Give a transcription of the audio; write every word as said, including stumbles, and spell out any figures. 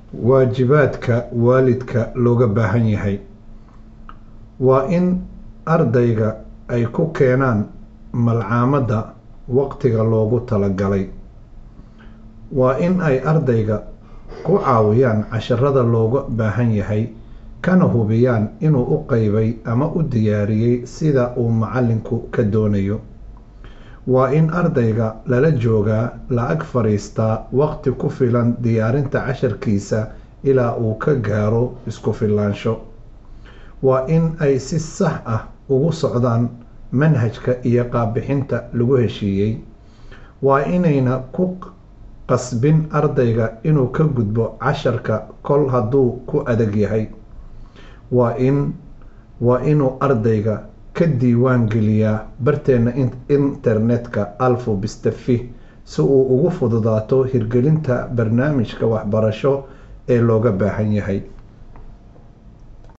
waajibaadka waalidka looga baahan yahay. Waa in ardayga ay ku keenaan malcamada waqtiga loogu talagalay. Waa in ay ardayga ku caawiyaan casharada looga baahan yahay, kana hubiyaan inuu u qaybay ama u diyaariyey sida uu macallinku ka doonayo. Waa in ardayga lala joogaa la ag fariistaa waqti ku filan diyaarinta casharkiisa ilaa uu ka gaaro isku filaansho. Waa in ay si sax ah ugu socdaan manhajka iyo qaab-bixinta lagu heshiiyey. Waa inayna ku qasbin ardayga inuu ka gudbo casharka kol hadduu ku adag yahay. Waa in waa inuu ardayga ka diiwaan geliyaa barteena internetka Alfu Bistafi si uu ugu fududaato hirgelinta barnaamijka waxbarasho ee looga baahan yahay.